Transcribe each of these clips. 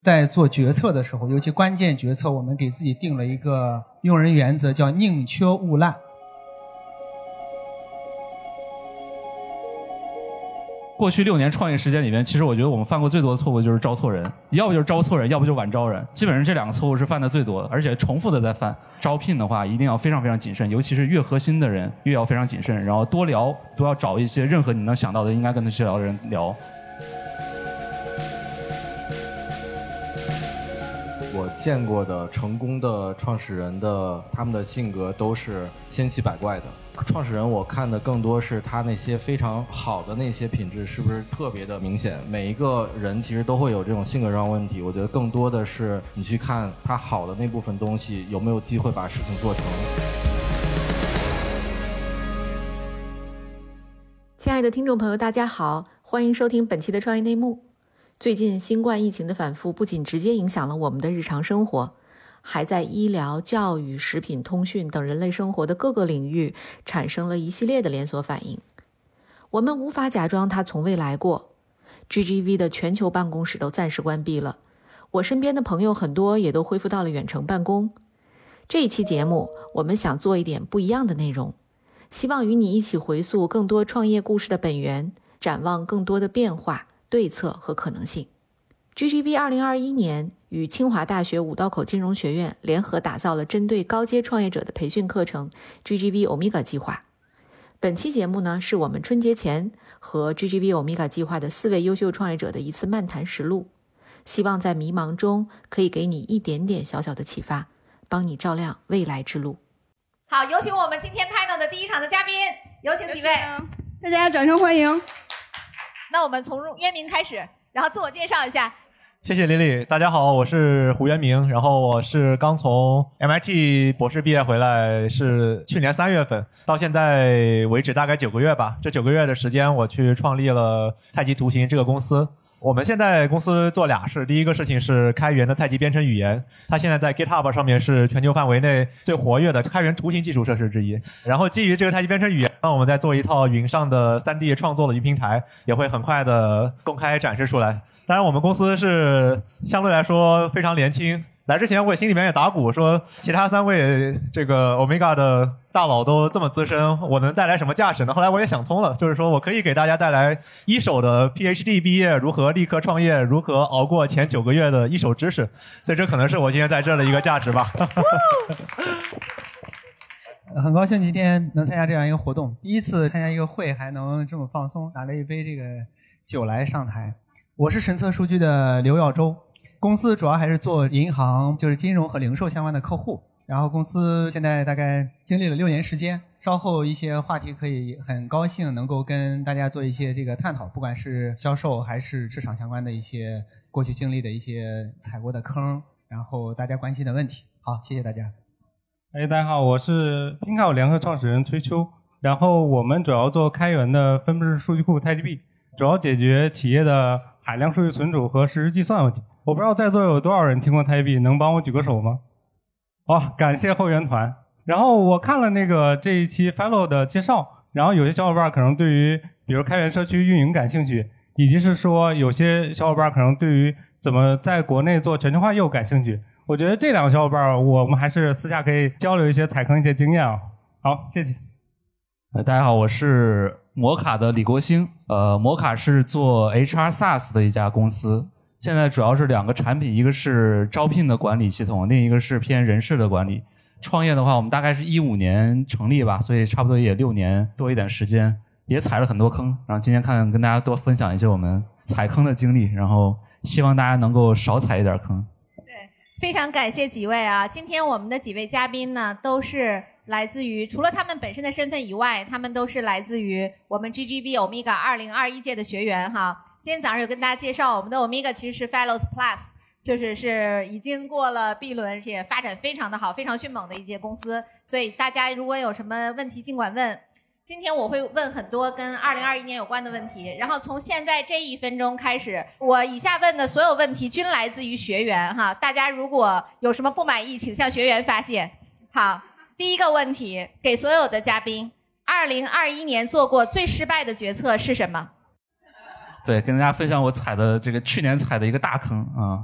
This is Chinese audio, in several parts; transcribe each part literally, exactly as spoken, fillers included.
在做决策的时候，尤其关键决策，我们给自己定了一个用人原则，叫宁缺毋滥。 过去六年创业时间里面，其实我觉得我们犯过最多的错误就是招错人，要不就是招错人，要不就晚招人，基本上这两个错误是犯的最多的，而且重复的在犯。招聘的话一定要非常非常谨慎，尤其是越核心的人越要非常谨慎，然后多聊，都要找一些任何你能想到的应该跟他去聊的人聊。 我见过的成功的创始人的他们的性格都是千奇百怪的。创始人我看的更多是他那些非常好的那些品质是不是特别的明显。每一个人其实都会有这种性格上的问题，我觉得更多的是你去看他好的那部分东西有没有机会把事情做成。 亲爱的听众朋友大家好，欢迎收听本期的创业内幕。最近新冠疫情的反复不仅直接影响了我们的日常生活，还在医疗、教育、食品、通讯等人类生活的各个领域产生了一系列的连锁反应。我们无法假装它从未来过。 G G V 的全球办公室都暂时关闭了，我身边的朋友很多也都恢复到了远程办公。这一期节目我们想做一点不一样的内容，希望与你一起回溯更多创业故事的本源，展望更多的变化、对策和可能性。 G G V 二零二一年与清华大学五道口金融学院联合打造了针对高阶创业者的培训课程 G G V Omega 计划。本期节目呢，是我们春节前和 G G V Omega 计划的四位优秀创业者的一次漫谈实录，希望在迷茫中可以给你一点点小小的启发，帮你照亮未来之路。 好，有请我们今天 panel 的第一场的嘉宾，有请几位， 大家掌声欢迎。 那我们从渊明开始，然后自我介绍一下。 谢谢 Lily， 大家好，我是胡渊明，然后我是刚从 M I T 博士毕业回来，是去年三月份，到现在为止大概九个月吧。这九个月的时间，我去创立了太极图形这个公司。我们现在公司做俩事，第一个事情是开源的太极编程语言，它现在在 GitHub 上面是全球范围内最活跃的开源图形基础设施之一。然后基于这个太极编程语言，那我们再做一套云上的 三 D 创作的云平台，也会很快的公开展示出来。当然我们公司是相对来说非常年轻，来之前我心里面也打鼓说其他三位这个 Omega 的大佬都这么资深，我能带来什么价值呢？后来我也想通了，就是说我可以给大家带来一手的 P H D 毕业如何立刻创业，如何熬过前九个月的一手知识，所以这可能是我今天在这的一个价值吧。 很高兴今天能参加这样一个活动，第一次参加一个会还能这么放松，拿了一杯这个酒来上台。我是神策数据的刘耀洲，公司主要还是做银行，就是金融和零售相关的客户。然后公司现在大概经历了六年时间，稍后一些话题可以很高兴能够跟大家做一些这个探讨，不管是销售还是市场相关的一些过去经历的一些踩过的坑，然后大家关心的问题。好，谢谢大家。 哎，大家好，我是 Pinkao 联合创始人崔秋，然后我们主要做开源的分布式数据库 T D B， 主要解决企业的海量数据存储和实时计算问题。我不知道在座有多少人听过 T D B， 能帮我举个手吗？哦，感谢后援团。然后我看了那个这一期 Fellow 的介绍，然后有些小伙伴可能对于比如开源社区运营感兴趣，以及是说有些小伙伴可能对于怎么在国内做全球化业务感兴趣。我觉得这两个小伙伴我们还是私下可以交流一些踩坑一些经验啊。好，谢谢。 呃，大家好，我是摩卡的李国兴。呃，摩卡是做 H R SaaS 的一家公司，现在主要是两个产品，一个是招聘的管理系统，另一个是偏人事的管理。创业的话，我们大概是一五年成立吧，所以差不多也六年多一点时间，也踩了很多坑。然后今天看看跟大家多分享一些我们踩坑的经历，然后希望大家能够少踩一点坑。 非常感谢几位啊！今天我们的几位嘉宾呢，都是来自于除了他们本身的身份以外，他们都是来自于我们 G G V Omega 二零二一届的学员哈。今天早上有跟大家介绍，我们的 Omega 其实是 Fellows Plus， 就是是已经过了 B 轮，而且发展非常的好，非常迅猛的一届公司。所以大家如果有什么问题尽管问。今天我会问很多跟二零二一年有关的问题，然后从现在这一分钟开始，我以下问的所有问题均来自于学员哈，大家如果有什么不满意，请向学员发现。好，第一个问题给所有的嘉宾，二零二一年做过最失败的决策是什么？ 对，跟大家分享我踩的这个去年踩的一个大坑啊。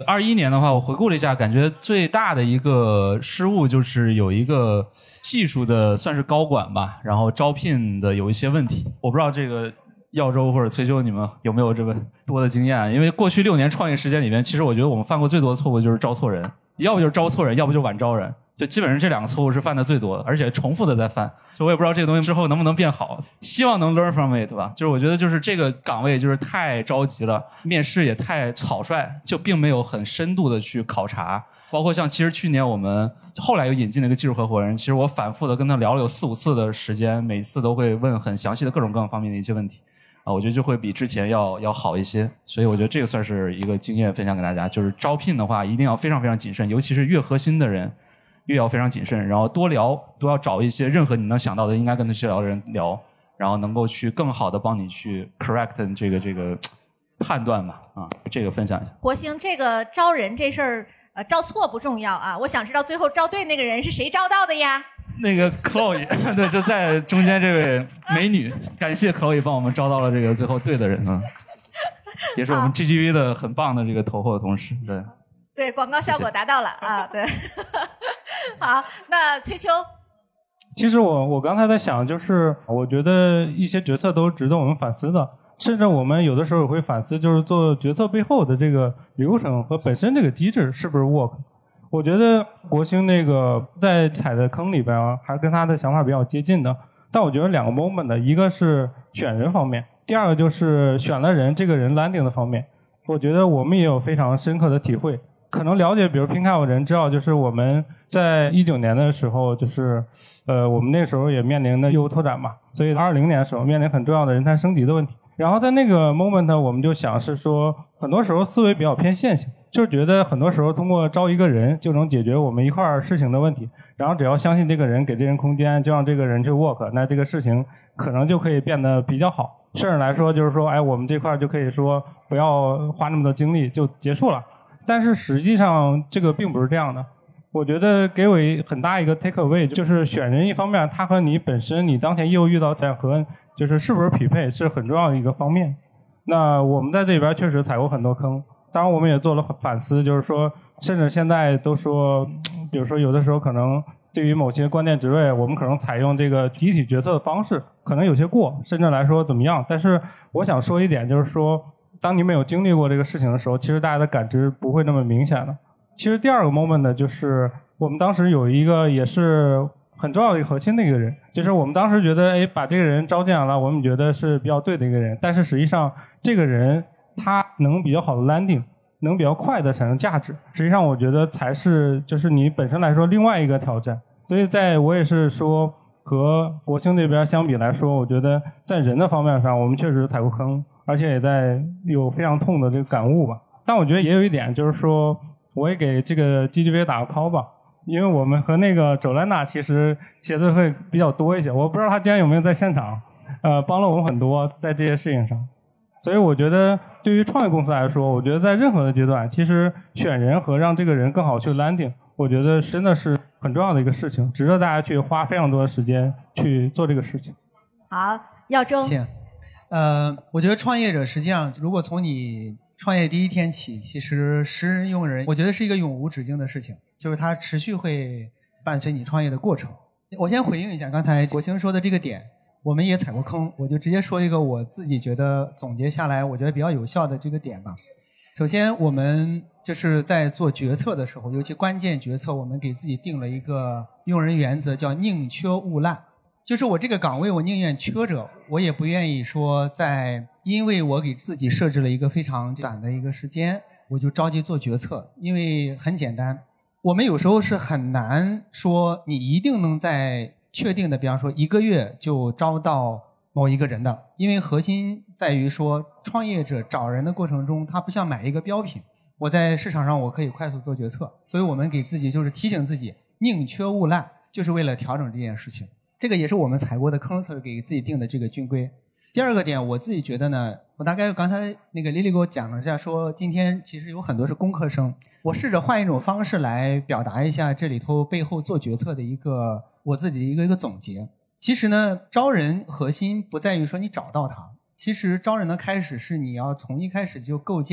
二一年的话，我回顾了一下，感觉最大的一个失误就是有一个技术的算是高管吧，然后招聘的有一些问题。我不知道这个耀州或者崔修你们有没有这么多的经验？因为过去六年创业时间里面，其实我觉得我们犯过最多的错误就是招错人，要不就是招错人，要不就是晚招人。就基本上这两个错误是犯的最多的，而且重复的在犯，所以我也不知道这个东西之后能不能变好，希望能 learn from it 吧。就是我觉得就是这个岗位就是太着急了，面试也太草率，就并没有很深度的去考察。包括像其实去年我们后来又引进了一个技术合伙人，其实我反复的跟他聊了有四五次的时间，每次都会问很详细的各种各样方面的一些问题啊，我觉得就会比之前要要好一些。所以我觉得这个算是一个经验分享给大家，就是招聘的话一定要非常非常谨慎，尤其是越核心的人越要非常谨慎，然后多聊，都要找一些任何你能想到的应该跟他去聊的人聊，然后能够去更好的帮你去 correct 这个这个判断吧。啊，这个分享一下。 国兴，这个招人这事儿，呃，招错不重要啊，我想知道最后招对那个人是谁招到的呀？ 那个 Chloe 对，就在中间这位美女，感谢 Chloe 帮我们招到了这个最后对的人啊，也是我们 G G V 的很棒的这个投后的同事。对对，广告效果达到了啊，对。好，那崔秋， 其实我我刚才在想，就是我觉得一些决策都值得我们反思的，甚至我们有的时候也会反思，就是做决策背后的这个流程和本身这个机制是不是 work。我觉得国兴那个在踩的坑里边啊，还跟他的想法比较接近的。但我觉得两个 moment 的，一个是选人方面，第二个就是选了人这个人 landing 的方面。我觉得我们也有非常深刻的体会。可能了解，比如 Pinkao 的人知道，就是我们在一九年的时候，就是呃，我们那个时候也面临的业务拓展嘛，所以二零年的时候面临很重要的人才升级的问题。然后在那个 moment 我们就想是说，很多时候思维比较偏线性，就是觉得很多时候通过招一个人就能解决我们一块事情的问题，然后只要相信这个人，给这人空间，就让这个人去 work， 那这个事情可能就可以变得比较好。甚至来说就是说，哎，我们这块就可以说不要花那么多精力就结束了。但是实际上这个并不是这样的。我觉得给我很大一个 take away， 就是选人一方面，它和你本身你当前业务遇到的和就是是不是匹配是很重要的一个方面。那我们在这里边确实踩过很多坑，当然我们也做了反思，就是说甚至现在都说，比如说有的时候可能对于某些关键职位，我们可能采用这个集体决策的方式，可能有些过，甚至来说怎么样。但是我想说一点，就是说当你没有经历过这个事情的时候，其实大家的感知不会那么明显的。其实第二个 moment 呢，就是我们当时有一个也是很重要的一个核心的一个人，就是我们当时觉得，哎，把这个人招进来了，我们觉得是比较对的一个人，但是实际上这个人他能比较好的 landing， 能比较快的产生价值，实际上我觉得才是就是你本身来说另外一个挑战。所以在我也是说和国兴这边相比来说，我觉得在人的方面上我们确实踩过坑，而且也在有非常痛的这个感悟吧。但我觉得也有一点就是说，我也给这个 G G V 打个 call 吧，因为我们和那个周兰娜其实协作会比较多一些，我不知道他今天有没有在现场，呃，帮了我们很多在这些事情上。所以我觉得对于创业公司来说，我觉得在任何的阶段，其实选人和让这个人更好去 landing， 我觉得真的是很重要的一个事情，值得大家去花非常多的时间去做这个事情。 好，耀州。 行，呃，我觉得创业者实际上，如果从你创业第一天起，其实识人用人，我觉得是一个永无止境的事情，就是它持续会伴随你创业的过程。我先回应一下刚才国兴说的这个点，我们也踩过坑，我就直接说一个我自己觉得总结下来我觉得比较有效的这个点吧。首先我们就是在做决策的时候，尤其关键决策，我们给自己定了一个用人原则，叫宁缺毋滥。就是我这个岗位我宁愿缺着，我也不愿意说在因为我给自己设置了一个非常短的一个时间我就着急做决策。因为很简单，我们有时候是很难说你一定能在确定的比方说一个月就招到某一个人的，因为核心在于说创业者找人的过程中，他不像买一个标品，我在市场上我可以快速做决策，所以我们给自己就是提醒自己宁缺毋滥，就是为了调整这件事情。这个也是我们踩过的坑，才给自己定的这个军规。第二个点，我自己觉得呢，我大概刚才那个 Lily 给我讲了一下，说今天其实有很多是工科生，我试着换一种方式来表达一下这里头背后做决策的一个我自己的一个一个总结。其实呢，招人核心不在于说你找到他，其实招人的开始是你要从一开始就构建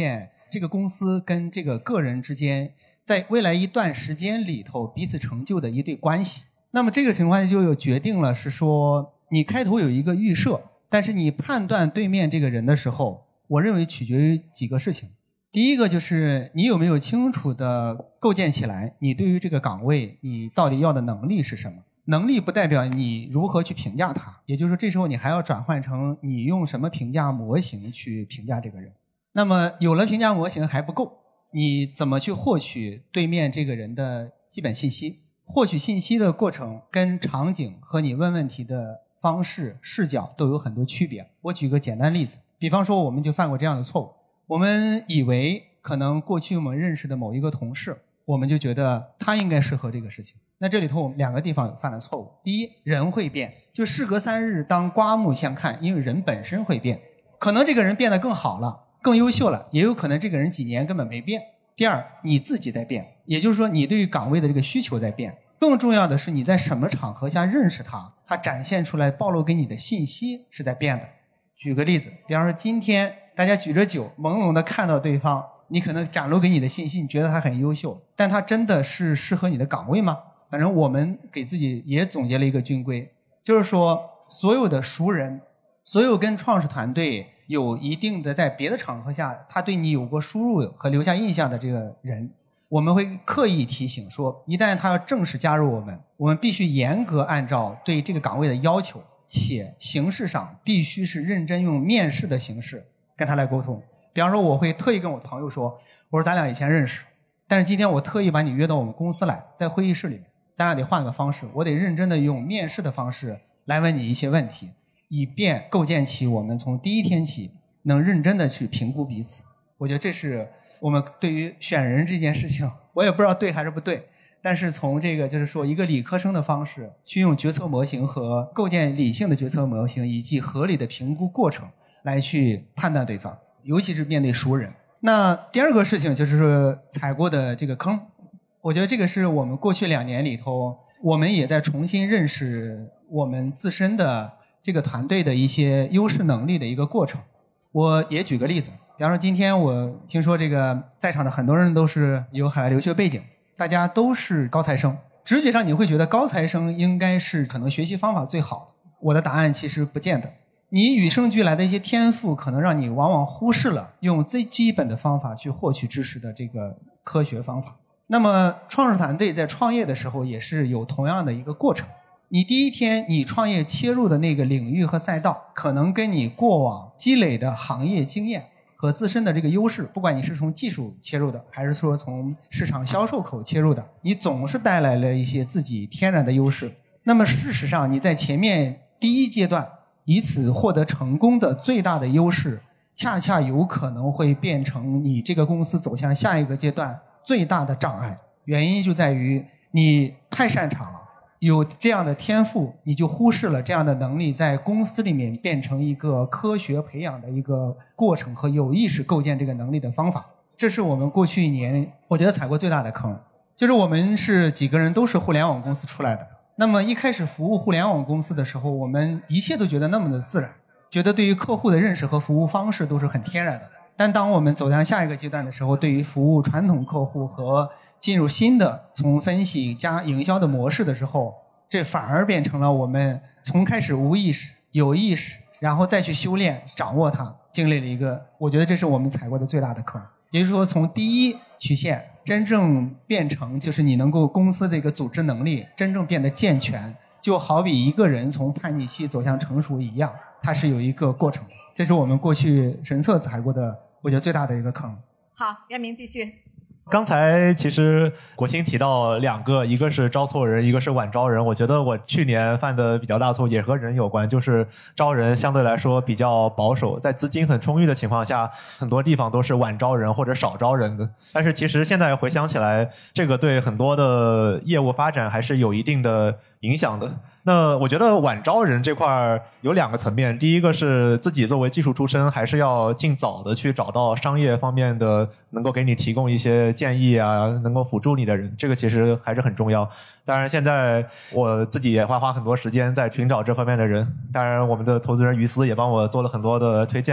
这个公司跟这个个人之间在未来一段时间里头彼此成就的一对关系。那么这个情况就有决定了是说，你开头有一个预设，但是你判断对面这个人的时候，我认为取决于几个事情。第一个就是你有没有清楚的构建起来你对于这个岗位你到底要的能力是什么。能力不代表你如何去评价他，也就是说这时候你还要转换成你用什么评价模型去评价这个人。那么有了评价模型还不够，你怎么去获取对面这个人的基本信息。获取信息的过程跟场景和你问问题的方式视角都有很多区别。我举个简单例子，比方说我们就犯过这样的错误，我们以为可能过去我们认识的某一个同事，我们就觉得他应该适合这个事情。那这里头我们两个地方犯了错误。第一，人会变，就事隔三日当刮目相看，因为人本身会变，可能这个人变得更好了，更优秀了，也有可能这个人几年根本没变。第二，你自己在变，也就是说你对于岗位的这个需求在变。更重要的是你在什么场合下认识他，他展现出来暴露给你的信息是在变的。举个例子，比方说今天大家举着酒朦胧的看到对方，你可能展露给你的信息你觉得他很优秀，但他真的是适合你的岗位吗？反正我们给自己也总结了一个军规，就是说所有的熟人，所有跟创始团队有一定的在别的场合下他对你有过输入和留下印象的这个人，我们会刻意提醒说，一旦他要正式加入我们，我们必须严格按照对这个岗位的要求，且形式上必须是认真用面试的形式跟他来沟通。比方说我会特意跟我朋友说，我说咱俩以前认识，但是今天我特意把你约到我们公司来，在会议室里面，咱俩得换个方式，我得认真的用面试的方式来问你一些问题，以便构建起我们从第一天起能认真的去评估彼此。我觉得这是我们对于选人这件事情，我也不知道对还是不对，但是从这个就是说一个理科生的方式去用决策模型和构建理性的决策模型以及合理的评估过程来去判断对方，尤其是面对熟人。那第二个事情就是说踩过的这个坑，我觉得这个是我们过去两年里头我们也在重新认识我们自身的这个团队的一些优势能力的一个过程。我也举个例子，比方说今天我听说这个在场的很多人都是有海外留学背景，大家都是高材生，直觉上你会觉得高材生应该是可能学习方法最好的。我的答案其实不见得，你与生俱来的一些天赋可能让你往往忽视了用最基本的方法去获取知识的这个科学方法。那么创始团队在创业的时候也是有同样的一个过程，你第一天你创业切入的那个领域和赛道可能跟你过往积累的行业经验和自身的这个优势，不管你是从技术切入的还是说从市场销售口切入的，你总是带来了一些自己天然的优势。那么事实上你在前面第一阶段以此获得成功的最大的优势，恰恰有可能会变成你这个公司走向下一个阶段最大的障碍。原因就在于你太擅长了，有这样的天赋，你就忽视了这样的能力在公司里面变成一个科学培养的一个过程和有意识构建这个能力的方法。这是我们过去一年我觉得踩过最大的坑，就是我们是几个人都是互联网公司出来的，那么一开始服务互联网公司的时候，我们一切都觉得那么的自然，觉得对于客户的认识和服务方式都是很天然的。但当我们走向下一个阶段的时候，对于服务传统客户和进入新的从分析加营销的模式的时候，这反而变成了我们从开始无意识有意识，然后再去修炼掌握它，经历了一个我觉得这是我们踩过的最大的坑。也就是说从第一曲线真正变成就是你能够公司的一个组织能力真正变得健全，就好比一个人从叛逆期走向成熟一样，它是有一个过程的。这是我们过去神策踩过的我觉得最大的一个坑。 好，袁明继续。 刚才其实国兴提到两个，一个是招错人，一个是晚招人。我觉得我去年犯的比较大错也和人有关，就是招人相对来说比较保守，在资金很充裕的情况下，很多地方都是晚招人或者少招人的。但是其实现在回想起来，这个对很多的业务发展还是有一定的影响的。那我觉得晚招人这块有两个层面，第一个是自己作为技术出身，还是要尽早的去找到商业方面的能够给你提供一些建议啊，能够辅助你的人，这个其实还是很重要。当然现在我自己也会花很多时间在寻找这方面的人，当然我们的投资人于思也帮我做了很多的推荐。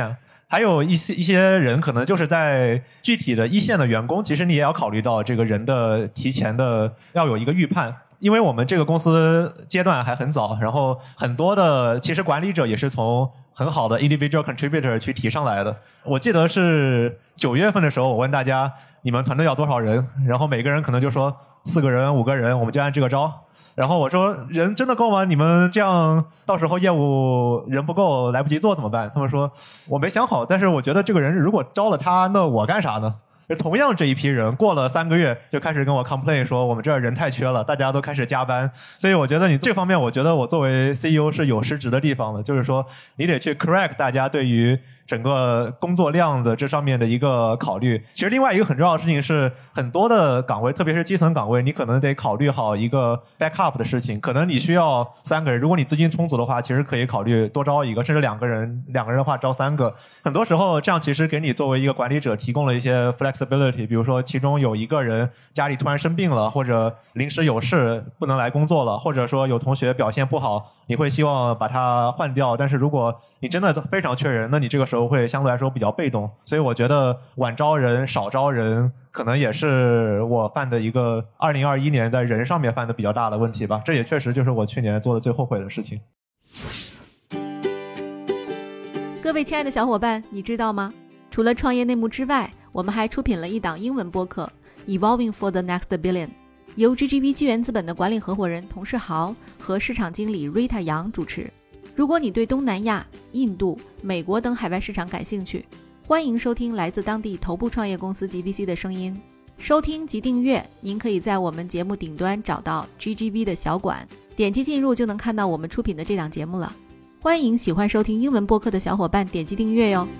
还有一些一些人可能就是在具体的一线的员工，其实你也要考虑到这个人的提前的要有一个预判。因为我们这个公司阶段还很早，然后很多的其实管理者也是从很好的 individual contributor 去提上来的。我记得是九月份的时候，我问大家你们团队要多少人，然后每个人可能就说四个人五个人，我们就按这个招。然后我说人真的够吗？你们这样到时候业务人不够来不及做怎么办？他们说我没想好，但是我觉得这个人如果招了他，那我干啥呢？同样这一批人过了三个月就开始跟我 complain 说我们这儿人太缺了，大家都开始加班。所以我觉得你这方面，我觉得我作为 C E O 是有失职的地方的，就是说你得去 correct 大家对于整个工作量的这上面的一个考虑。其实另外一个很重要的事情是，很多的岗位特别是基层岗位，你可能得考虑好一个 backup 的事情。可能你需要三个人，如果你资金充足的话，其实可以考虑多招一个，甚至两个人，两个人的话招三个。很多时候这样其实给你作为一个管理者提供了一些 flexibility， 比如说其中有一个人家里突然生病了，或者临时有事不能来工作了，或者说有同学表现不好，你会希望把他换掉。但是如果你真的非常缺人，那你这个时候会相对来说比较被动。所以我觉得晚招人少招人可能也是我犯的一个二零二一年在人上面犯的比较大的问题吧。这也确实就是我去年做的最后悔的事情。 各位亲爱的小伙伴，你知道吗？除了创业内幕之外，我们还出品了一档英文播客 Evolving for the Next Billion， 由 G G V 纪元资本的管理合伙人童世豪和市场经理 Rita 杨主持。如果你对东南亚、印度、美国等海外市场感兴趣，欢迎收听来自当地头部创业公司 G V C 的声音。收听及订阅，您可以在我们节目顶端找到 G G V 的小馆，点击进入就能看到我们出品的这档节目了。欢迎喜欢收听英文播客的小伙伴点击订阅哟。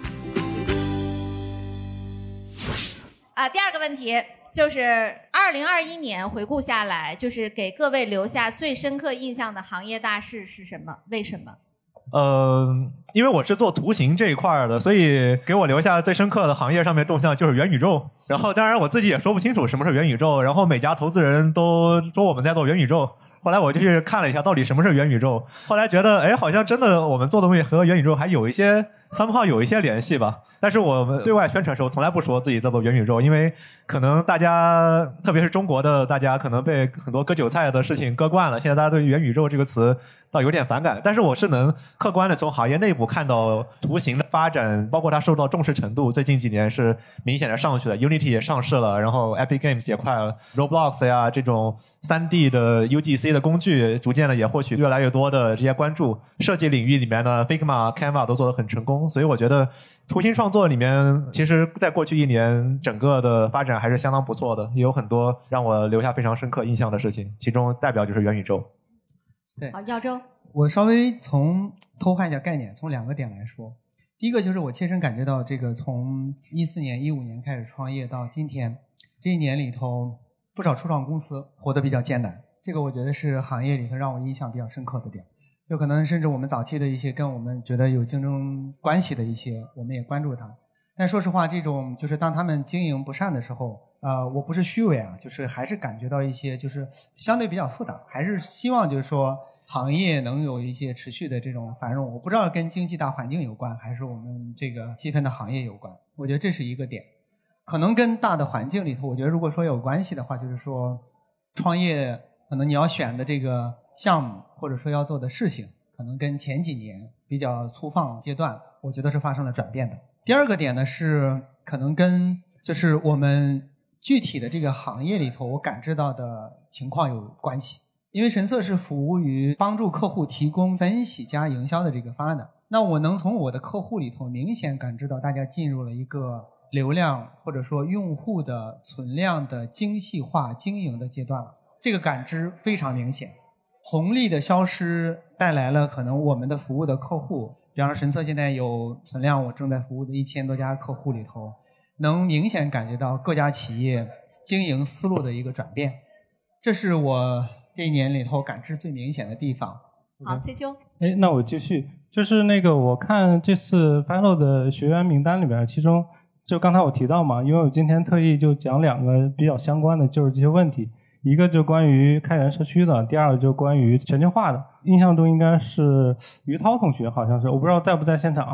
啊，第二个问题就是二零二一年回顾下来，就是给各位留下最深刻印象的行业大事是什么？为什么？ 呃，因为我是做图形这一块的，所以给我留下最深刻的行业上面动向就是元宇宙。然后当然我自己也说不清楚什么是元宇宙，然后每家投资人都说我们在做元宇宙。后来我就去看了一下到底什么是元宇宙，后来觉得哎，好像真的我们做的东西和元宇宙还有一些somehow有一些联系吧。但是我们对外宣传的时候从来不说自己在做元宇宙，因为可能大家特别是中国的大家可能被很多割韭菜的事情割惯了，现在大家对元宇宙这个词倒有点反感。但是我是能客观的从行业内部看到图形的发展，包括它受到重视程度最近几年是明显的上去的。 Unity 也上市了，然后 Epic Games 也快了， Roblox 呀这种 三 D 的 U G C 的工具逐渐的也获取越来越多的这些关注。设计领域里面的 Figma、Canva 都做得很成功，所以我觉得图形创作里面其实在过去一年整个的发展还是相当不错的，也有很多让我留下非常深刻印象的事情，其中代表就是元宇宙。 对， 好，耀州， 我稍微从偷换一下概念，从两个点来说。第一个就是我切身感觉到，这个从一四年、一五年开始创业到今天这一年里头，不少初创公司活得比较艰难，这个我觉得是行业里头让我印象比较深刻的点。就可能甚至我们早期的一些跟我们觉得有竞争关系的一些，我们也关注它。但说实话，这种就是当他们经营不善的时候，呃，我不是虚伪啊，就是还是感觉到一些就是相对比较复杂，还是希望就是说行业能有一些持续的这种繁荣。我不知道跟经济大环境有关，还是我们这个细分的行业有关。我觉得这是一个点。可能跟大的环境里头，我觉得如果说有关系的话，就是说创业可能你要选的这个项目或者说要做的事情，可能跟前几年比较粗放阶段，我觉得是发生了转变的。第二个点呢是可能跟就是我们具体的这个行业里头我感知到的情况有关系。因为神策是服务于帮助客户提供分析加营销的这个方案的，那我能从我的客户里头明显感知到大家进入了一个流量或者说用户的存量的精细化经营的阶段了，这个感知非常明显。红利的消失带来了可能我们的服务的客户，比方说神策现在有存量，我正在服务的一千多家客户里头，能明显感觉到各家企业经营思路的一个转变，这是我这一年里头感知最明显的地方。 好，崔秋。 哎，那我继续，就是那个我看这次 Fellow 的学员名单里边，其中就刚才我提到嘛，因为我今天特意就讲两个比较相关的，就是这些问题。一个就关于开源社区的，第二个就关于全球化的。印象中应该是于涛同学，好像是，我不知道在不在现场啊。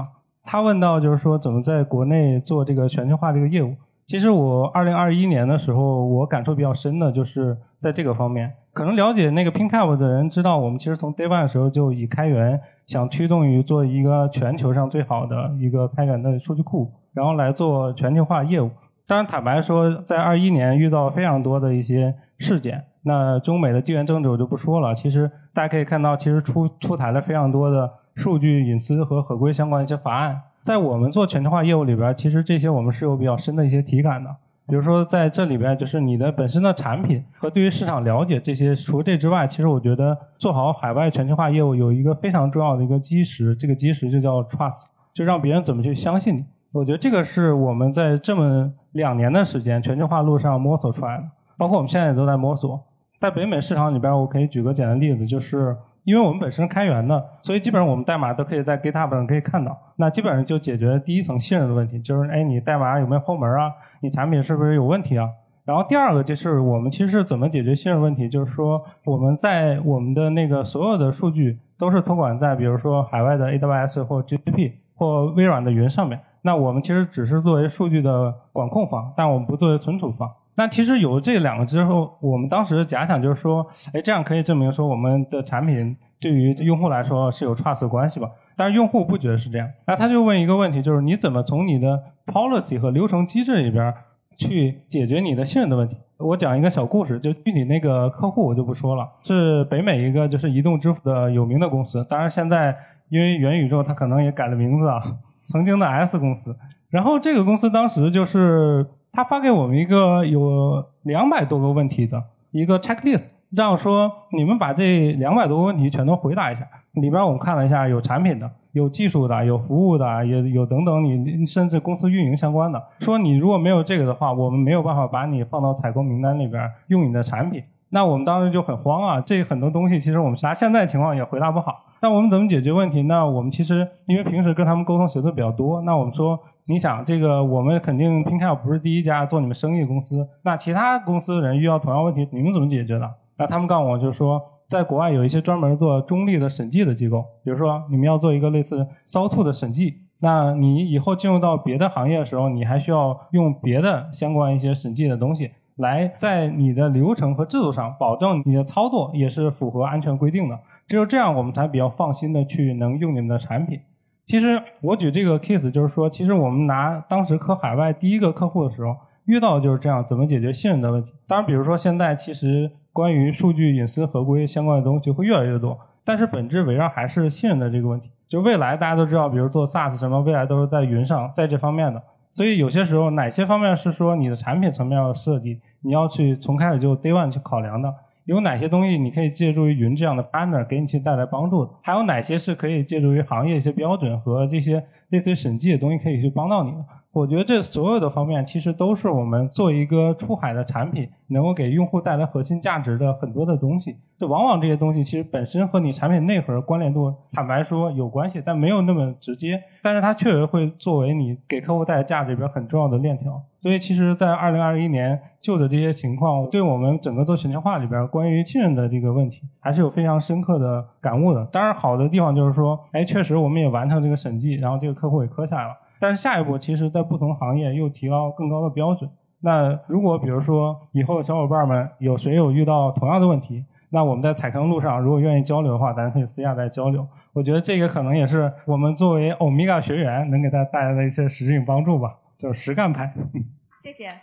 他问到就是说怎么在国内做这个全球化这个业务。其实我二零二一年的时候，我感受比较深的就是在这个方面。可能了解那个 PinCap 的人知道，我们其实从 Day One 的时候就以开源想驱动于做一个全球上最好的一个开源的数据库，然后来做全球化业务。当然坦白说，在二一年遇到非常多的一些事件，那中美的地缘政治我就不说了。其实大家可以看到，其实出出台了非常多的数据隐私和合规相关的一些法案。在我们做全球化业务里边，其实这些我们是有比较深的一些体感的。比如说在这里边，就是你的本身的产品和对于市场了解这些，除了这之外，其实我觉得做好海外全球化业务有一个非常重要的一个基石，这个基石就叫 trust， 就让别人怎么去相信你。我觉得这个是我们在这么两年的时间全球化路上摸索出来的，包括我们现在也都在摸索。在北美市场里边，我可以举个简单的例子，就是因为我们本身开源的，所以基本上我们代码都可以在 GitHub 上可以看到，那基本上就解决第一层信任的问题，就是哎，你代码有没有后门啊？你产品是不是有问题啊？然后第二个就是我们其实怎么解决信任问题，就是说我们在我们的那个所有的数据都是托管在比如说海外的 A W S 或 G C P 或微软的云上面，那我们其实只是作为数据的管控方，但我们不作为存储方。那其实有这两个之后，我们当时的假想就是说，哎，这样可以证明说我们的产品对于用户来说是有 trust 关系吧？但是用户不觉得是这样。那他就问一个问题，就是你怎么从你的 policy 和流程机制里边去解决你的信任的问题？我讲一个小故事，就具体那个客户我就不说了，是北美一个就是移动支付的有名的公司，当然现在因为元宇宙它可能也改了名字啊，曾经的 S 公司。然后这个公司当时就是他发给我们一个有两百多个问题的一个 checklist， 这样说你们把这两百多个问题全都回答一下。里边我们看了一下，有产品的，有技术的，有服务的，也有等等你甚至公司运营相关的。说你如果没有这个的话，我们没有办法把你放到采购名单里边用你的产品。那我们当时就很慌啊，这很多东西其实我们拿现在情况也回答不好。那我们怎么解决问题？那我们其实因为平时跟他们沟通协作比较多，那我们说你想这个我们肯定 PinCap 不是第一家做你们生意的公司，那其他公司的人遇到同样问题你们怎么解决的？那他们告诉我就是说，在国外有一些专门做中立的审计的机构，比如说你们要做一个类似 S O two 的审计，那你以后进入到别的行业的时候，你还需要用别的相关一些审计的东西来在你的流程和制度上保证你的操作也是符合安全规定的，只有这样我们才比较放心的去能用你们的产品。其实我举这个 case 就是说，其实我们拿当时科海外第一个客户的时候遇到的就是这样，怎么解决信任的问题。当然比如说现在其实关于数据隐私合规相关的东西会越来越多，但是本质围绕还是信任的这个问题。就未来大家都知道，比如做 SaaS 什么，未来都是在云上，在这方面的。所以有些时候哪些方面是说你的产品层面要设计，你要去从开始就 day one 去考量的，有哪些东西你可以借助于云这样的 partner 给你去带来帮助的，还有哪些是可以借助于行业一些标准和这些类似于审计的东西可以去帮到你的。我觉得这所有的方面其实都是我们做一个出海的产品能够给用户带来核心价值的很多的东西。就往往这些东西其实本身和你产品内核关联度坦白说有关系，但没有那么直接，但是它确实会作为你给客户带来价值里边很重要的链条。所以其实在二零二一年就着这些情况，对我们整个做全球化里边关于信任的这个问题还是有非常深刻的感悟的。当然好的地方就是说，哎，确实我们也完成这个审计，然后这个客户也磕下来了。但是下一步其实在不同行业又提高更高的标准。那如果比如说以后小伙伴们有谁有遇到同样的问题，那我们在踩坑路上如果愿意交流的话，咱可以私下再交流。我觉得这个可能也是我们作为 Omega 学员能给大家带来的一些实质性帮助吧，就是实干派。 谢谢。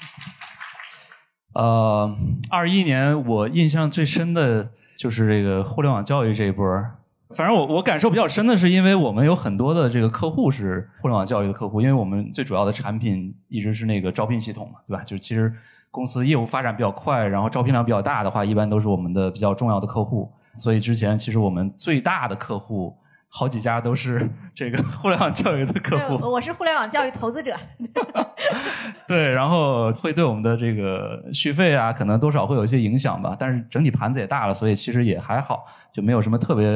呃，二一年我印象最深的就是这个互联网教育这一波。反正我我感受比较深的是，因为我们有很多的这个客户是互联网教育的客户，因为我们最主要的产品一直是那个招聘系统嘛，对吧？就是其实公司业务发展比较快，然后招聘量比较大的话，一般都是我们的比较重要的客户。所以之前其实我们最大的客户好几家都是这个互联网教育的客户。 我是互联网教育投资者。 对，然后会对我们的这个续费啊，可能多少会有一些影响吧。但是整体盘子也大了，所以其实也还好，就没有什么特别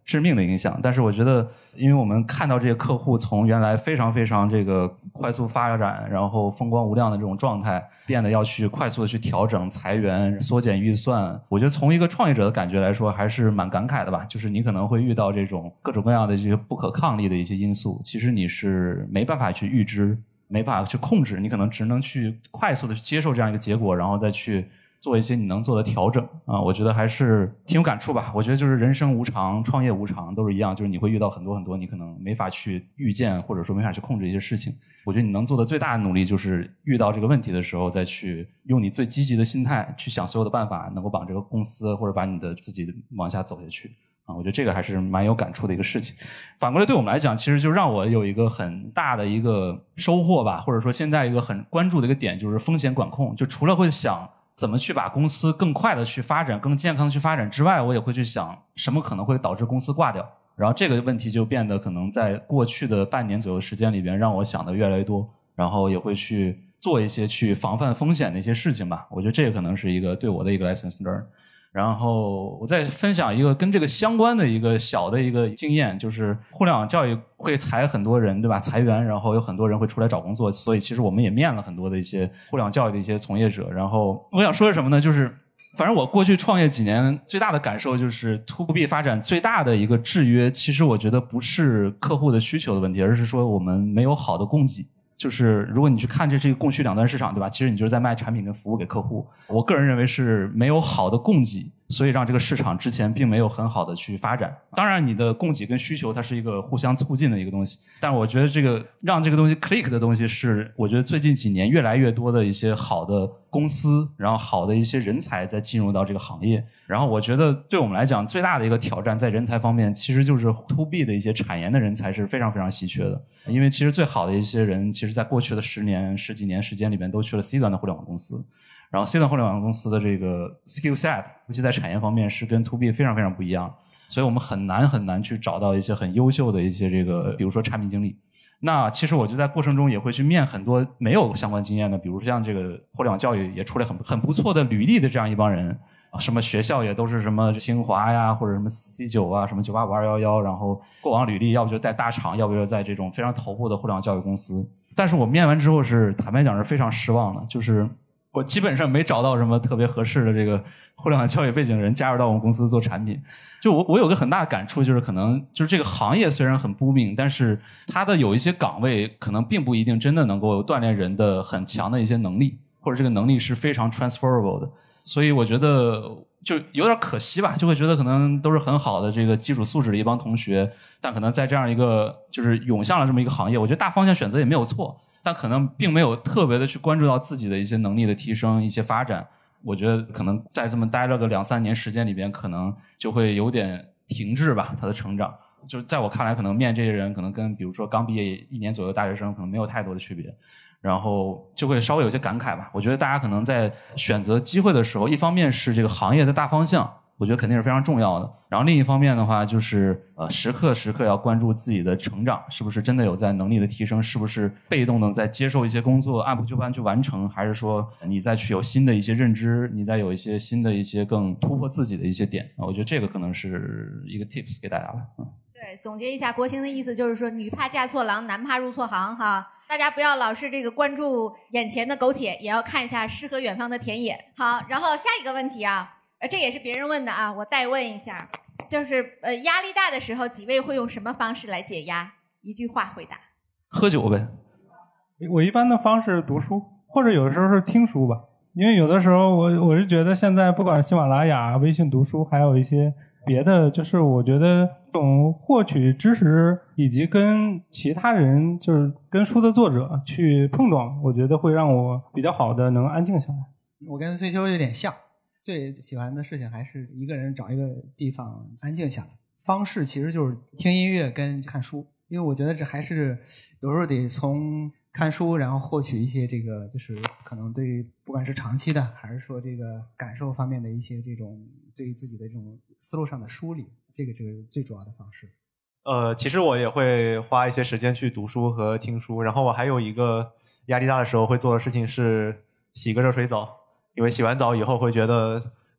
致命的影响。但是我觉得，因为我们看到这些客户从原来非常非常这个快速发展，然后风光无量的这种状态，变得要去快速的去调整、裁员、缩减预算。我觉得从一个创业者的感觉来说，还是蛮感慨的吧。就是你可能会遇到这种各种各样的这些不可抗力的一些因素，其实你是没办法去预知，没办法去控制，你可能只能去快速的去接受这样一个结果，然后再去做一些你能做的调整啊，我觉得还是挺有感触吧。我觉得就是人生无常，创业无常，都是一样，就是你会遇到很多很多你可能没法去预见，或者说没法去控制一些事情。我觉得你能做的最大的努力就是遇到这个问题的时候，再去用你最积极的心态去想所有的办法，能够把这个公司或者把你的自己往下走下去啊。我觉得这个还是蛮有感触的一个事情。反过来对我们来讲，其实就让我有一个很大的一个收获吧，或者说现在一个很关注的一个点就是风险管控。就除了会想怎么去把公司更快的去发展，更健康的去发展之外，我也会去想什么可能会导致公司挂掉。然后这个问题就变得可能在过去的半年左右的时间里边让我想的越来越多，然后也会去做一些去防范风险的一些事情吧。我觉得这个可能是一个对我的一个 lessons learned。然后我再分享一个跟这个相关的一个小的一个经验，就是互联网教育会裁很多人，对吧？裁员，然后有很多人会出来找工作，所以其实我们也面了很多的一些互联网教育的一些从业者。然后我想说是什么呢？就是反正我过去创业几年最大的感受就是 to B 发展最大的一个制约，其实我觉得不是客户的需求的问题，而是说我们没有好的供给。就是如果你去看这是一个供需两端市场，对吧？其实你就是在卖产品跟服务给客户。我个人认为是没有好的供给，所以让这个市场之前并没有很好的去发展。当然你的供给跟需求它是一个互相促进的一个东西，但我觉得这个让这个东西 click 的东西是我觉得最近几年越来越多的一些好的公司，然后好的一些人才在进入到这个行业。然后我觉得对我们来讲最大的一个挑战在人才方面，其实就是 to B 的一些产研的人才是非常非常稀缺的。因为其实最好的一些人其实在过去的十年十几年时间里面都去了 C 端的互联网公司，然后 C 端互联网公司的这个 skill set 尤其在产业方面是跟 to B 非常非常不一样，所以我们很难很难去找到一些很优秀的一些这个比如说产品经理。那其实我就在过程中也会去面很多没有相关经验的，比如像这个互联网教育也出来很很不错的履历的这样一帮人，什么学校也都是什么清华呀或者什么 C 九 啊什么九八五二一一，然后过往履历要不就在大厂，要不就在这种非常头部的互联网教育公司。但是我面完之后是坦白讲是非常失望的，就是我基本上没找到什么特别合适的这个互联网教育背景的人加入到我们公司做产品。就我我有个很大的感触，就是可能就是这个行业虽然很 booming， 但是它的有一些岗位可能并不一定真的能够锻炼人的很强的一些能力，或者这个能力是非常 transferable 的。所以我觉得就有点可惜吧，就会觉得可能都是很好的这个基础素质的一帮同学，但可能在这样一个就是涌向了这么一个行业，我觉得大方向选择也没有错，但可能并没有特别的去关注到自己的一些能力的提升，一些发展。我觉得可能在这么待了个两三年时间里边，可能就会有点停滞吧，他的成长。就是在我看来，可能面这些人可能跟比如说刚毕业一年左右的大学生可能没有太多的区别，然后就会稍微有些感慨吧。我觉得大家可能在选择机会的时候，一方面是这个行业的大方向，我觉得肯定是非常重要的，然后另一方面的话就是呃，时刻时刻要关注自己的成长，是不是真的有在能力的提升，是不是被动的在接受一些工作按部就班去完成，还是说你再去有新的一些认知，你再有一些新的一些更突破自己的一些点。我觉得这个可能是一个 tips 给大家吧。嗯， 对，总结一下国情的意思就是说，女怕嫁错郎，男怕入错行哈。大家不要老是这个关注眼前的苟且，也要看一下诗和远方的田野。好，然后下一个问题啊，呃，这也是别人问的啊，我代问一下，就是呃，压力大的时候，几位会用什么方式来解压？一句话回答。 喝酒呗。 我一般的方式读书，或者有的时候是听书吧。因为有的时候我我是觉得现在不管喜马拉雅、微信读书，还有一些别的，就是我觉得这种获取知识以及跟其他人，就是跟书的作者去碰撞，我觉得会让我比较好的能安静下来。 我跟崔秋有点像，最喜欢的事情还是一个人找一个地方安静下来。方式其实就是听音乐跟看书，因为我觉得这还是有时候得从看书然后获取一些这个就是可能对于不管是长期的还是说这个感受方面的一些这种对于自己的这种思路上的梳理，这个是最主要的方式。 呃，其实我也会花一些时间去读书和听书，然后我还有一个压力大的时候会做的事情是洗个热水澡，因为洗完澡以后会觉得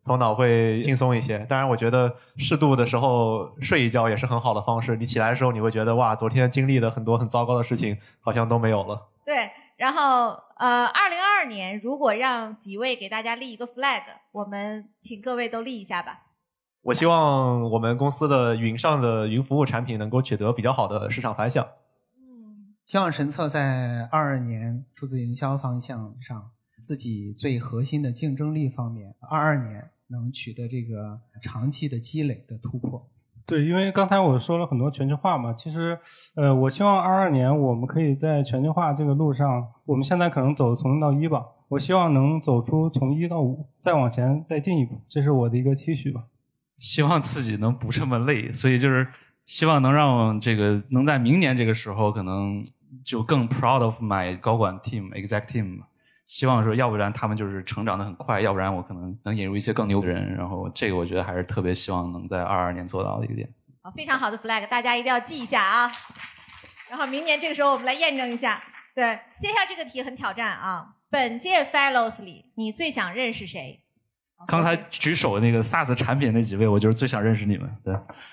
头脑会轻松一些。当然我觉得适度的时候睡一觉也是很好的方式，你起来的时候你会觉得哇，昨天经历的很多很糟糕的事情好像都没有了。 对，然后呃二零二二年如果让几位给大家立一个 flag， 我们请各位都立一下吧。 我希望我们公司的云上的云服务产品能够取得比较好的市场反响。 嗯， 希望神策在二二年数字营销方向上自己最核心的竞争力方面，二二年能取得这个长期的积累的突破。 对，因为刚才我说了很多全球化嘛，其实呃，我希望二二年我们可以在全球化这个路上，我们现在可能走从零到一吧，我希望能走出从一到五，再往前再进一步，这是我的一个期许吧。 希望自己能不这么累，所以就是希望能让这个能在明年这个时候可能就更 proud of my 高管 team exec team， 希望说要不然他们就是成长的很快，要不然我可能能引入一些更牛的人，然后这个我觉得还是特别希望能在二二年做到的一个点。 好，非常好的 flag， 大家一定要记一下啊。然后明年这个时候我们来验证一下。对，接下来这个题很挑战啊，本届 fellows 里你最想认识谁？ 刚才举手那个 SaaS 产品那几位，我就是最想认识你们。对，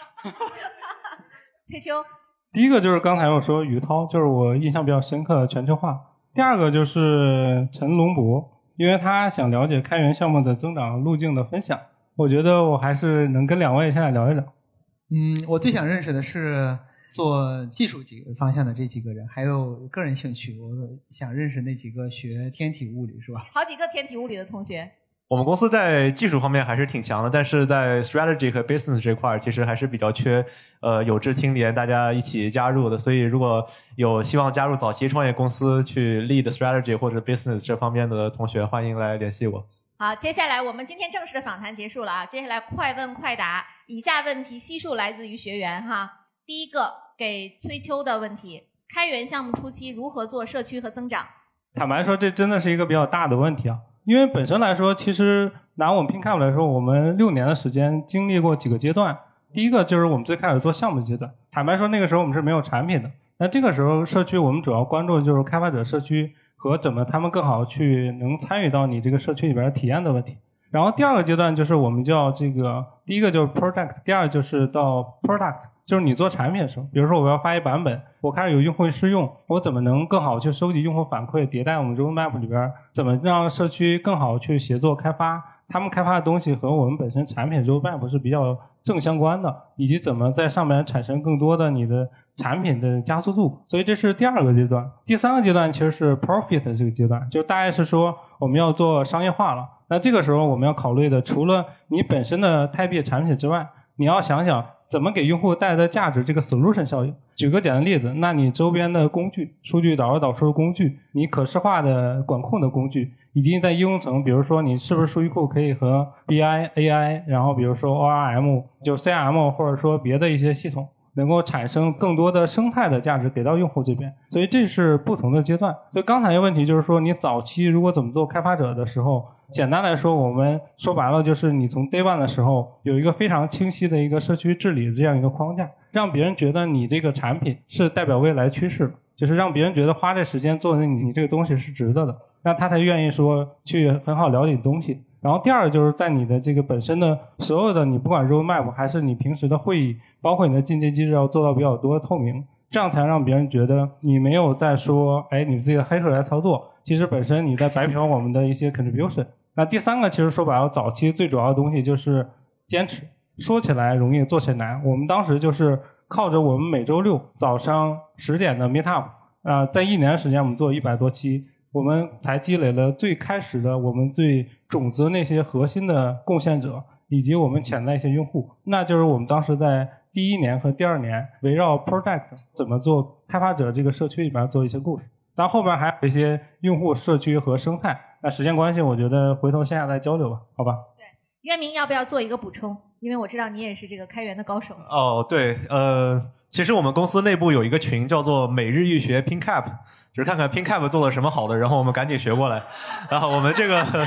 崔秋， 第一个就是刚才我说于涛，就是我印象比较深刻的全球化。第二个就是陈龙博，因为他想了解开源项目的增长路径的分享，我觉得我还是能跟两位现在聊一聊。 嗯，我最想认识的是做技术几个方向的这几个人，还有个人兴趣，我想认识那几个学天体物理是吧？ 好几个天体物理的同学。 我们公司在技术方面还是挺强的，但是在 strategy 和 business 这块其实还是比较缺呃有志青年大家一起加入的，所以如果有希望加入早期创业公司去 lead strategy 或者 business 这方面的同学，欢迎来联系我。 好，接下来我们今天正式的访谈结束了啊，接下来快问快答，以下问题悉数来自于学员哈。第一个给崔秋的问题，开源项目初期如何做社区和增长？ 坦白说，这真的是一个比较大的问题啊。因为本身来说，其实拿我们 PinCap 来说，我们六年的时间经历过几个阶段。第一个就是我们最开始做项目的阶段，坦白说那个时候我们是没有产品的。那这个时候社区我们主要关注的就是开发者社区和怎么他们更好去能参与到你这个社区里边体验的问题。然后第二个阶段就是我们叫这个，第一个就是 project， 第二就是到 product， 就是你做产品的时候，比如说我要发一版本，我开始有用户试用，我怎么能更好去收集用户反馈，迭代我们 roadmap 里边，怎么让社区更好去协作开发，他们开发的东西和我们本身产品 roadmap 是比较正相关的，以及怎么在上面产生更多的你的产品的加速度。所以这是第二个阶段。第三个阶段其实是 profit 这个阶段，就大概是说我们要做商业化了。那这个时候我们要考虑的，除了你本身的太币产品之外，你要想想怎么给用户带来的价值，这个 solution 效应。举个简单例子，那你周边的工具，数据导入导出的工具，你可视化的管控的工具，以及在应用层，比如说你是不是数据库可以和 B I、A I， 然后比如说 O R M， 就 C R M 或者说别的一些系统，能够产生更多的生态的价值给到用户这边。所以这是不同的阶段。所以刚才的问题就是说，你早期如果怎么做开发者的时候，简单来说，我们说白了就是你从 day one 的时候有一个非常清晰的一个社区治理的这样一个框架，让别人觉得你这个产品是代表未来趋势的，就是让别人觉得花这时间做你你这个东西是值得的，那他才愿意说去很好了解你东西。然后第二个就是在你的这个本身的所有的你不管 roadmap 还是你平时的会议，包括你的进阶机制要做到比较多的透明，这样才让别人觉得你没有在说哎你自己的黑手来操作，其实本身你在白嫖我们的一些 contribution。 那第三个其实说白了，早期最主要的东西就是坚持，说起来容易做起来难。我们当时就是靠着我们每周六早上十点的 meetup 啊、呃，在一年的时间我们做一百多期，我们才积累了最开始的我们最种子那些核心的贡献者，以及我们潜在一些用户。那就是我们当时在第一年和第二年围绕 project 怎么做开发者这个社区里边做一些故事，但后边还有一些用户社区和生态。那时间关系，我觉得回头线下再交流吧，好吧？ 对，渊明要不要做一个补充？因为我知道你也是这个开源的高手。 哦，对，呃，其实我们公司内部有一个群叫做每日一学 PinCap， 就是看看 PinCap 做了什么好的，然后我们赶紧学过来。然后我们这个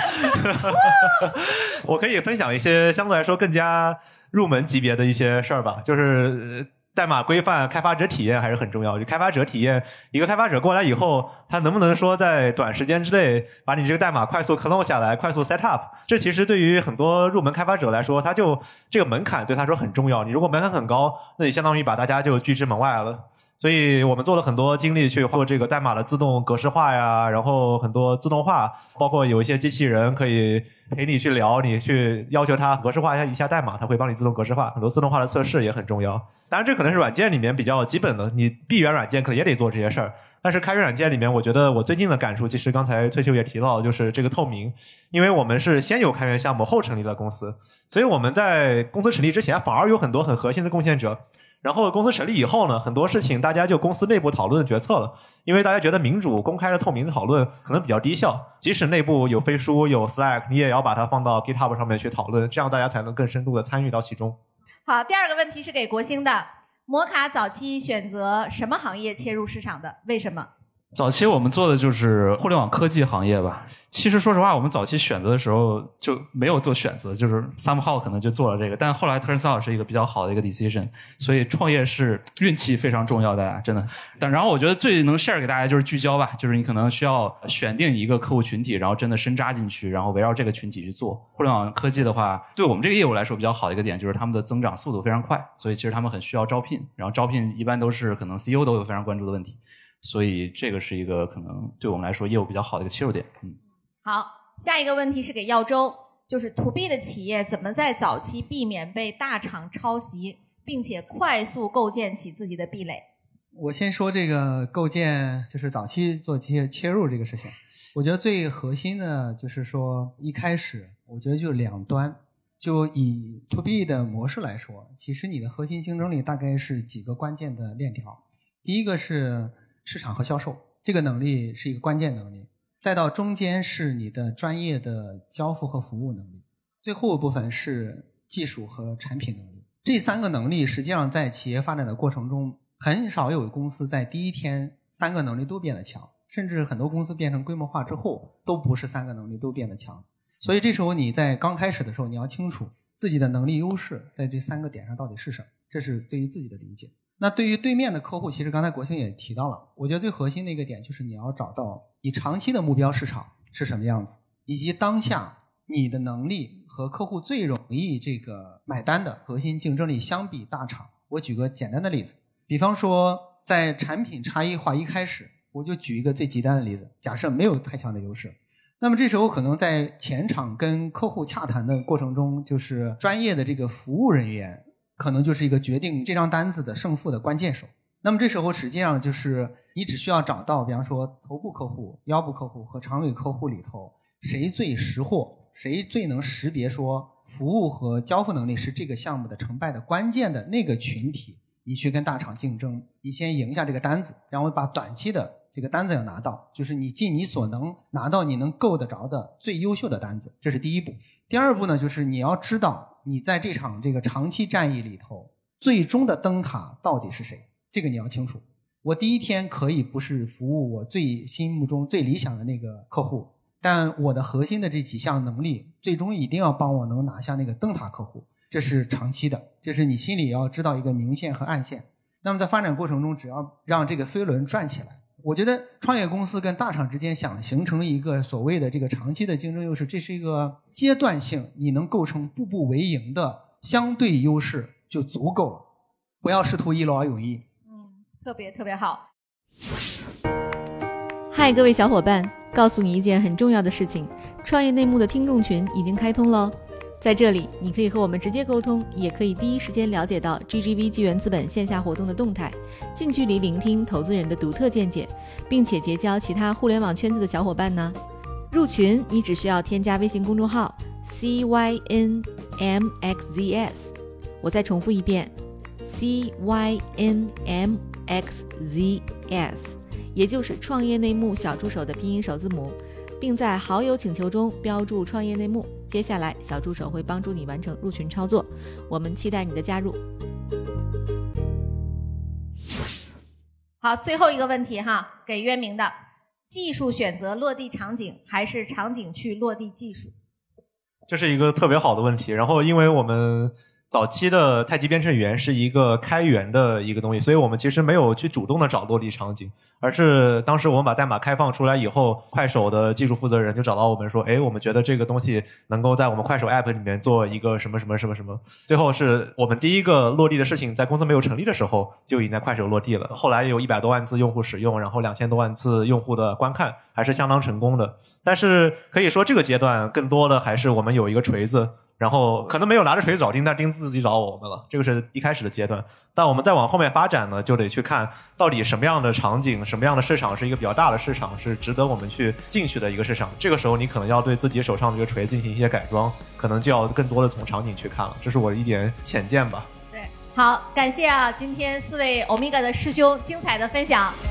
我可以分享一些相对来说更加入门级别的一些事儿吧，就是代码规范开发者体验还是很重要。就开发者体验，一个开发者过来以后，他能不能说在短时间之内把你这个代码快速 clone 下来，快速 set up， 这其实对于很多入门开发者来说，他就这个门槛对他说很重要。你如果门槛很高，那你相当于把大家就拒之门外了。所以我们做了很多精力去做这个代码的自动格式化呀，然后很多自动化，包括有一些机器人可以陪你去聊，你去要求它格式化一下一下代码，它会帮你自动格式化。很多自动化的测试也很重要。当然这可能是软件里面比较基本的，你闭源软件可能也得做这些事儿。但是开源软件里面，我觉得我最近的感触，其实刚才翠秋也提到，就是这个透明。因为我们是先有开源项目后成立的公司，所以我们在公司成立之前反而有很多很核心的贡献者。然后公司成立以后呢，很多事情大家就公司内部讨论决策了，因为大家觉得民主公开的透明的讨论可能比较低效，即使内部有飞书有 Slack， 你也要把它放到 GitHub 上面去讨论，这样大家才能更深度的参与到其中。 好，第二个问题是给国兴的，摩卡早期选择什么行业切入市场的？为什么？ 早期我们做的就是互联网科技行业吧。其实说实话，我们早期选择的时候就没有做选择，就是 somehow 可能就做了这个，但后来 turns out 是一个比较好的一个 decision。所以创业是运气非常重要的，大家真的。但然后我觉得最能 share 给大家就是聚焦吧，就是你可能需要选定一个客户群体，然后真的深扎进去，然后围绕这个群体去做。互联网科技的话，对我们这个业务来说比较好的一个点就是他们的增长速度非常快，所以其实他们很需要招聘，然后招聘一般都是可能 C E O 都有非常关注的问题。所以这个是一个可能对我们来说业务比较好的一个切入点。嗯， 好，下一个问题是给耀州，就是 to B 的企业怎么在早期避免被大厂抄袭，并且快速构建起自己的壁垒？ 我先说这个构建，就是早期做切切入这个事情，我觉得最核心的就是说一开始我觉得就两端，就以 to B 的模式来说，其实你的核心竞争力大概是几个关键的链条。第一个是市场和销售，这个能力是一个关键能力，再到中间是你的专业的交付和服务能力，最后一部分是技术和产品能力。这三个能力实际上在企业发展的过程中，很少有公司在第一天三个能力都变得强，甚至很多公司变成规模化之后都不是三个能力都变得强。所以这时候你在刚开始的时候，你要清楚自己的能力优势在这三个点上到底是什么，这是对于自己的理解。那对于对面的客户，其实刚才国兴也提到了，我觉得最核心的一个点就是你要找到你长期的目标市场是什么样子，以及当下你的能力和客户最容易这个买单的核心竞争力相比大厂。我举个简单的例子，比方说在产品差异化一开始，我就举一个最极端的例子，假设没有太强的优势，那么这时候可能在前场跟客户洽谈的过程中，就是专业的这个服务人员可能就是一个决定这张单子的胜负的关键手。那么这时候实际上就是你只需要找到比方说头部客户、腰部客户和长尾客户里头谁最识货，谁最能识别说服务和交付能力是这个项目的成败的关键的那个群体，你去跟大厂竞争，你先赢下这个单子，然后把短期的这个单子要拿到，就是你尽你所能拿到你能够得着的最优秀的单子，这是第一步。第二步呢，就是你要知道你在这场这个长期战役里头最终的灯塔到底是谁，这个你要清楚。我第一天可以不是服务我最心目中最理想的那个客户，但我的核心的这几项能力最终一定要帮我能拿下那个灯塔客户，这是长期的，这是你心里要知道一个明线和暗线。那么在发展过程中，只要让这个飞轮转起来，我觉得创业公司跟大厂之间想形成一个所谓的这个长期的竞争优势，这是一个阶段性你能构成步步为营的相对优势就足够了，不要试图一劳永逸。 嗯，特别特别好。 嗨，各位小伙伴，告诉你一件很重要的事情，创业内幕的听众群已经开通了。在这里你可以和我们直接沟通，也可以第一时间了解到 G G V 纪元资本线下活动的动态，近距离聆听投资人的独特见解，并且结交其他互联网圈子的小伙伴呢。入群你只需要添加微信公众号 C Y N M X Z S， 我再重复一遍 C Y N M X Z S， 也就是创业内幕小助手的拼音首字母，并在好友请求中标注创业内幕，接下来小助手会帮助你完成入群操作，我们期待你的加入。 好，最后一个问题哈，给渊明的，技术选择落地场景还是场景去落地技术？ 这是一个特别好的问题。然后因为我们早期的太极编程语言是一个开源的一个东西，所以我们其实没有去主动的找落地场景，而是当时我们把代码开放出来以后，快手的技术负责人就找到我们说，哎，我们觉得这个东西能够在我们快手 app 里面做一个什么什么什么什么。最后是我们第一个落地的事情，在公司没有成立的时候就已经在快手落地了，后来有一百多万次用户使用，然后两千多万次用户的观看，还是相当成功的。但是可以说这个阶段更多的还是我们有一个锤子，然后可能没有拿着锤子找钉，但钉子自己找我们了，这个是一开始的阶段。但我们再往后面发展呢，就得去看到底什么样的场景，什么样的市场是一个比较大的市场，是值得我们去进去的一个市场。这个时候你可能要对自己手上的这个锤进行一些改装，可能就要更多的从场景去看了，这是我的一点浅见吧。 对，好，感谢啊，今天四位欧米伽的师兄精彩的分享。